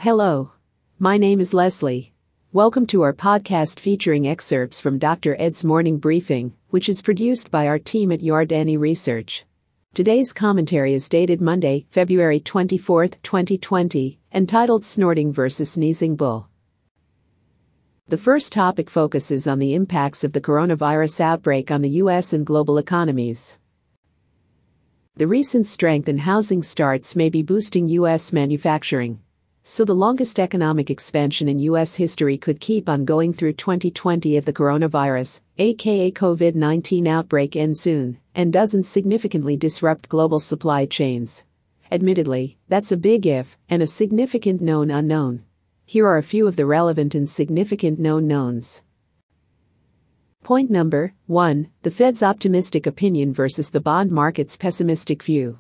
Hello. My name is Leslie. Welcome to our podcast featuring excerpts from Dr. Ed's morning briefing, which is produced by our team at Yardeni Research. Today's commentary is dated Monday, February 24, 2020, entitled Snorting versus Sneezing Bull. The first topic focuses on the impacts of the coronavirus outbreak on the U.S. and global economies. The recent strength in housing starts may be boosting U.S. manufacturing. So the longest economic expansion in U.S. history could keep on going through 2020 if the coronavirus, aka COVID-19 outbreak, ends soon and doesn't significantly disrupt global supply chains. Admittedly, that's a big if and a significant known unknown. Here are a few of the relevant and significant known knowns. Point number 1, the Fed's optimistic opinion versus the bond market's pessimistic view.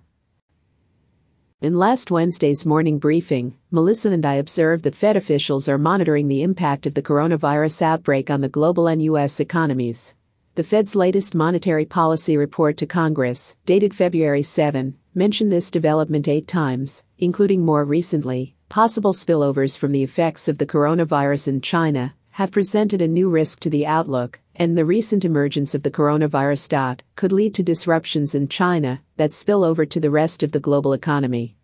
In last Wednesday's morning briefing, Melissa and I observed that Fed officials are monitoring the impact of the coronavirus outbreak on the global and U.S. economies. The Fed's latest monetary policy report to Congress, dated February 7, mentioned this development 8 times, including more recently, possible spillovers from the effects of the coronavirus in China have presented a new risk to the outlook, and the recent emergence of the coronavirus could lead to disruptions in China that spill over to the rest of the global economy.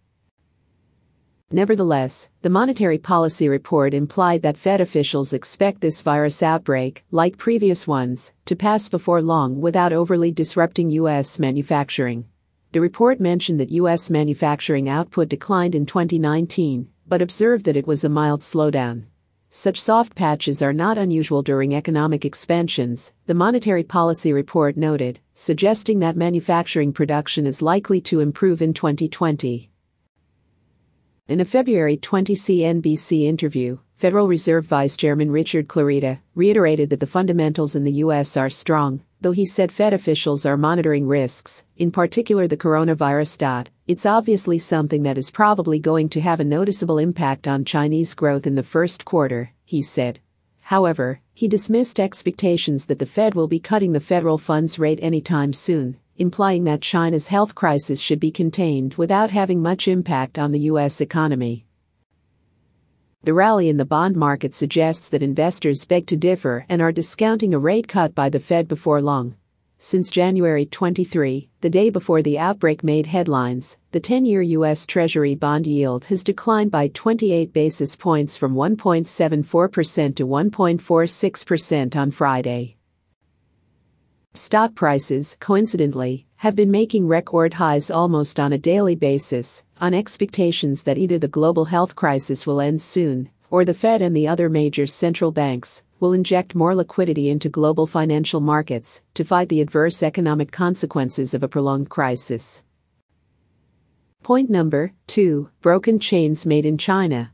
Nevertheless, the monetary policy report implied that Fed officials expect this virus outbreak, like previous ones, to pass before long without overly disrupting U.S. manufacturing. The report mentioned that U.S. manufacturing output declined in 2019, but observed that it was a mild slowdown. Such soft patches are not unusual during economic expansions, the monetary policy report noted, suggesting that manufacturing production is likely to improve in 2020. In a February 20 CNBC interview, Federal Reserve Vice Chairman Richard Clarida reiterated that the fundamentals in the U.S. are strong, though he said Fed officials are monitoring risks, in particular the coronavirus. It's obviously something that is probably going to have a noticeable impact on Chinese growth in the first quarter, he said. However, he dismissed expectations that the Fed will be cutting the federal funds rate anytime soon, implying that China's health crisis should be contained without having much impact on the U.S. economy. The rally in the bond market suggests that investors beg to differ and are discounting a rate cut by the Fed before long. Since January 23, the day before the outbreak made headlines, the 10-year U.S. Treasury bond yield has declined by 28 basis points from 1.74% to 1.46% on Friday. Stock prices, coincidentally, have been making record highs almost on a daily basis, on expectations that either the global health crisis will end soon, or the Fed and the other major central banks will inject more liquidity into global financial markets to fight the adverse economic consequences of a prolonged crisis. Point number 2, broken chains made in China.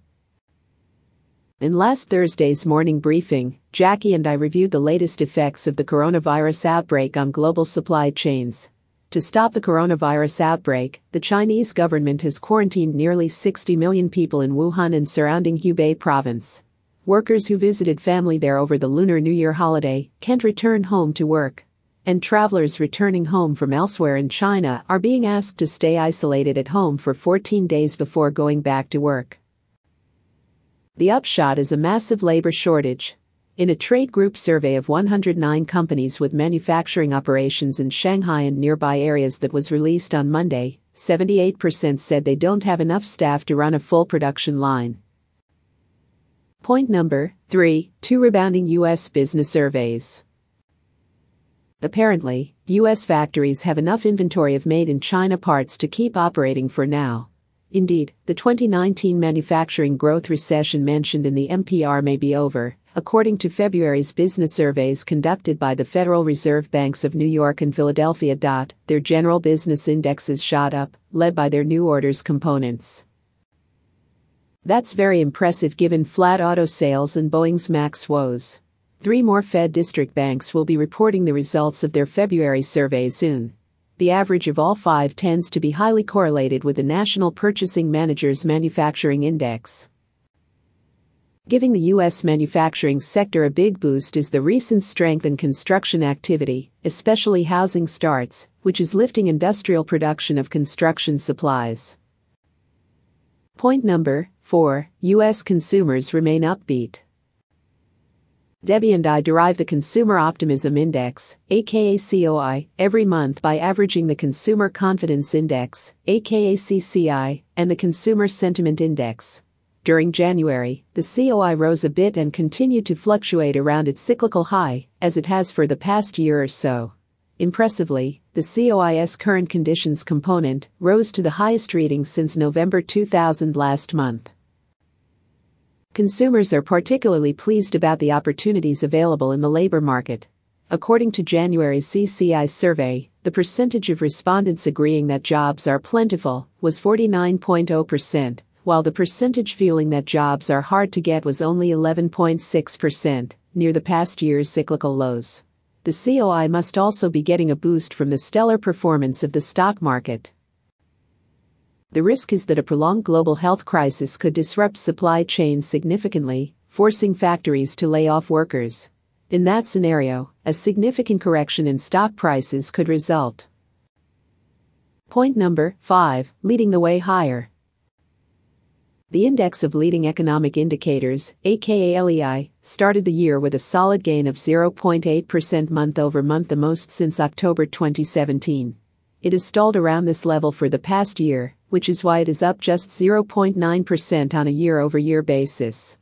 In last Thursday's morning briefing, Jackie and I reviewed the latest effects of the coronavirus outbreak on global supply chains. To stop the coronavirus outbreak, the Chinese government has quarantined nearly 60 million people in Wuhan and surrounding Hubei province. Workers who visited family there over the Lunar New Year holiday can't return home to work. And travelers returning home from elsewhere in China are being asked to stay isolated at home for 14 days before going back to work. The upshot is a massive labor shortage. In a trade group survey of 109 companies with manufacturing operations in Shanghai and nearby areas that was released on Monday, 78% said they don't have enough staff to run a full production line. Point number 3, 2 rebounding U.S. business surveys. Apparently, U.S. factories have enough inventory of made-in-China parts to keep operating for now. Indeed, the 2019 manufacturing growth recession mentioned in the NPR may be over, according to February's business surveys conducted by the Federal Reserve Banks of New York and Philadelphia. Their general business indexes shot up, led by their new orders components. That's very impressive given flat auto sales and Boeing's MAX woes. 3 more Fed district banks will be reporting the results of their February surveys soon. The average of all 5 tends to be highly correlated with the National Purchasing Managers' Manufacturing Index. Giving the U.S. manufacturing sector a big boost is the recent strength in construction activity, especially housing starts, which is lifting industrial production of construction supplies. Point number 4. U.S. consumers remain upbeat. Debbie and I derive the Consumer Optimism Index, aka COI, every month by averaging the Consumer Confidence Index, aka CCI, and the Consumer Sentiment Index. During January, the COI rose a bit and continued to fluctuate around its cyclical high, as it has for the past year or so. Impressively, the COI's current conditions component rose to the highest reading since November 2000 last month. Consumers are particularly pleased about the opportunities available in the labor market. According to January's CCI survey, the percentage of respondents agreeing that jobs are plentiful was 49.0%, while the percentage feeling that jobs are hard to get was only 11.6%, near the past year's cyclical lows. The COI must also be getting a boost from the stellar performance of the stock market. The risk is that a prolonged global health crisis could disrupt supply chains significantly, forcing factories to lay off workers. In that scenario, a significant correction in stock prices could result. Point number 5, leading the way higher. The Index of Leading Economic Indicators, aka LEI, started the year with a solid gain of 0.8% month-over-month, the most since October 2017. It has stalled around this level for the past year, which is why it is up just 0.9% on a year-over-year basis.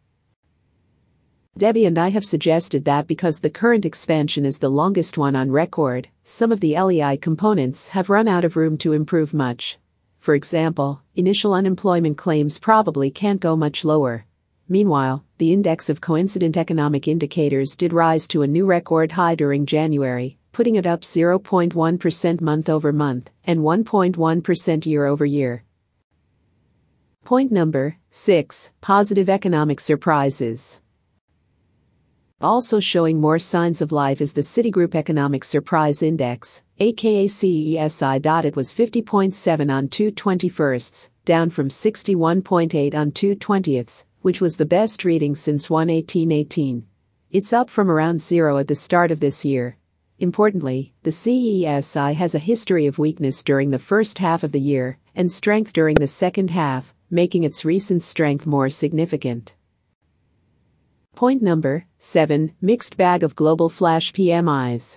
Debbie and I have suggested that because the current expansion is the longest one on record, some of the LEI components have run out of room to improve much. For example, initial unemployment claims probably can't go much lower. Meanwhile, the Index of Coincident Economic Indicators did rise to a new record high during January, putting it up 0.1% month-over-month and 1.1% year-over-year. Point number 6, positive economic surprises. Also showing more signs of life is the Citigroup Economic Surprise Index, aka CESI. It was 50.7 on 2/21, down from 61.8 on 2/20, which was the best reading since 1/18/18. It's up from around 0 at the start of this year. Importantly, the CESI has a history of weakness during the first half of the year and strength during the second half, making its recent strength more significant. Point number 7, mixed bag of global flash PMIs.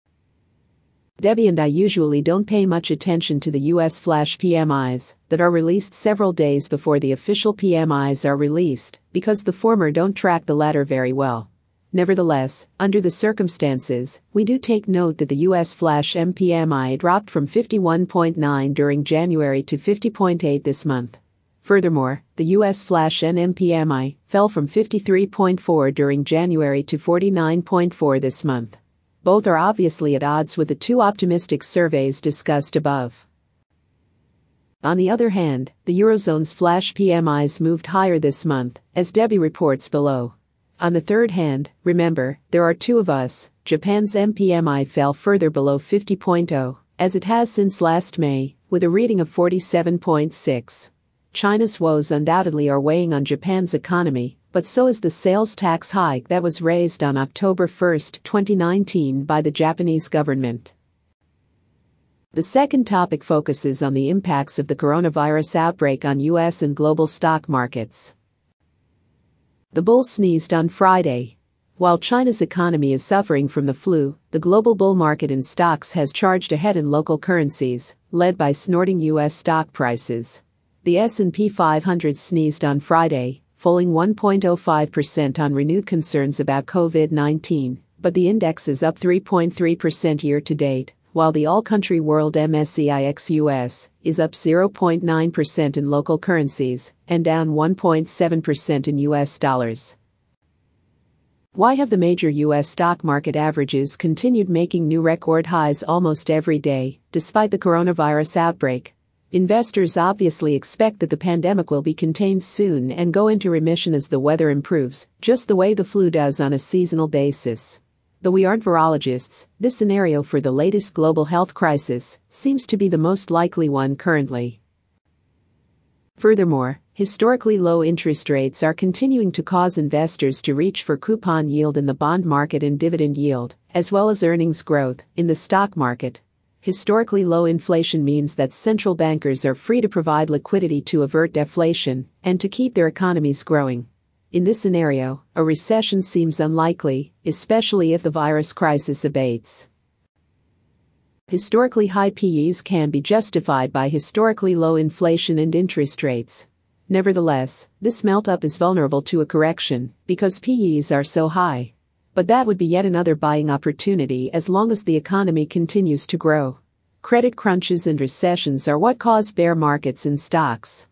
Debbie and I usually don't pay much attention to the U.S. flash PMIs that are released several days before the official PMIs are released, because the former don't track the latter very well. Nevertheless, under the circumstances, we do take note that the U.S. flash MPMI dropped from 51.9 during January to 50.8 this month. Furthermore, the U.S. flash NMPMI fell from 53.4 during January to 49.4 this month. Both are obviously at odds with the two optimistic surveys discussed above. On the other hand, the Eurozone's flash PMIs moved higher this month, as Debbie reports below. On the third hand, remember, there are two of us. Japan's MPMI fell further below 50.0, as it has since last May, with a reading of 47.6. China's woes undoubtedly are weighing on Japan's economy, but so is the sales tax hike that was raised on October 1, 2019 by the Japanese government. The second topic focuses on the impacts of the coronavirus outbreak on U.S. and global stock markets. The bull sneezed on Friday. While China's economy is suffering from the flu, the global bull market in stocks has charged ahead in local currencies, led by snorting U.S. stock prices. The S&P 500 sneezed on Friday, falling 1.05% on renewed concerns about COVID-19, but the index is up 3.3% year-to-date, while the all-country world MSCI ex-US is up 0.9% in local currencies and down 1.7% in US dollars. Why have the major U.S. stock market averages continued making new record highs almost every day, despite the coronavirus outbreak? Investors obviously expect that the pandemic will be contained soon and go into remission as the weather improves, just the way the flu does on a seasonal basis. Though we aren't virologists, this scenario for the latest global health crisis seems to be the most likely one currently. Furthermore, historically low interest rates are continuing to cause investors to reach for coupon yield in the bond market and dividend yield, as well as earnings growth in the stock market. Historically low inflation means that central bankers are free to provide liquidity to avert deflation and to keep their economies growing. In this scenario, a recession seems unlikely, especially if the virus crisis abates. Historically high PEs can be justified by historically low inflation and interest rates. Nevertheless, this melt-up is vulnerable to a correction because PEs are so high. But that would be yet another buying opportunity as long as the economy continues to grow. Credit crunches and recessions are what cause bear markets in stocks.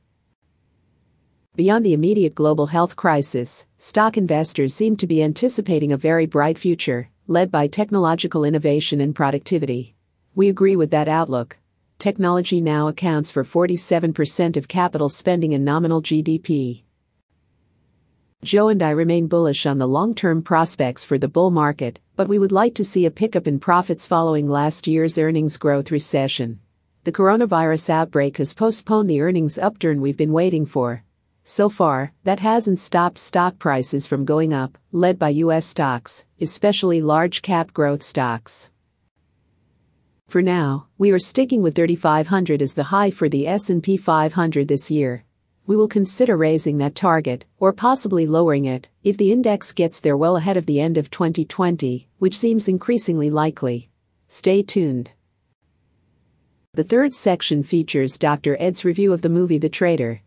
Beyond the immediate global health crisis, stock investors seem to be anticipating a very bright future, led by technological innovation and productivity. We agree with that outlook. Technology now accounts for 47% of capital spending and nominal GDP. Joe and I remain bullish on the long-term prospects for the bull market, but we would like to see a pickup in profits following last year's earnings growth recession. The coronavirus outbreak has postponed the earnings upturn we've been waiting for. So far, that hasn't stopped stock prices from going up, led by U.S. stocks, especially large-cap growth stocks. For now, we are sticking with 3,500 as the high for the S&P 500 this year. We will consider raising that target, or possibly lowering it, if the index gets there well ahead of the end of 2020, which seems increasingly likely. Stay tuned. The third section features Dr. Ed's review of the movie The Traitor.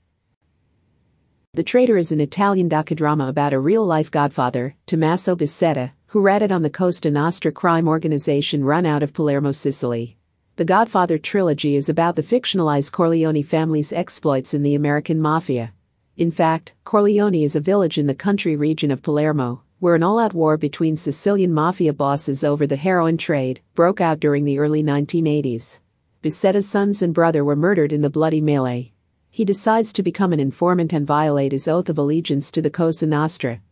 The Traitor is an Italian docudrama about a real-life godfather, Tommaso Buscetta, who ratted on the Cosa Nostra crime organization run out of Palermo, Sicily. The Godfather trilogy is about the fictionalized Corleone family's exploits in the American mafia. In fact, Corleone is a village in the country region of Palermo, where an all-out war between Sicilian mafia bosses over the heroin trade broke out during the early 1980s. Buscetta's sons and brother were murdered in the bloody melee. He decides to become an informant and violate his oath of allegiance to the Cosa Nostra.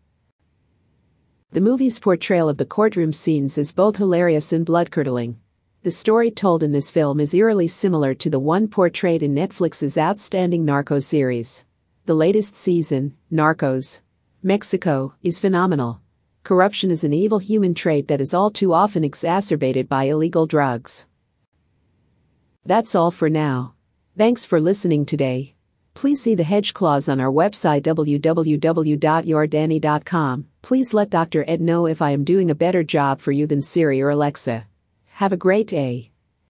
The movie's portrayal of the courtroom scenes is both hilarious and blood-curdling. The story told in this film is eerily similar to the one portrayed in Netflix's outstanding Narcos series. The latest season, Narcos Mexico, is phenomenal. Corruption is an evil human trait that is all too often exacerbated by illegal drugs. That's all for now. Thanks for listening today. Please see the hedge clause on our website www.yourdanny.com. Please let Dr. Ed know if I am doing a better job for you than Siri or Alexa. Have a great day.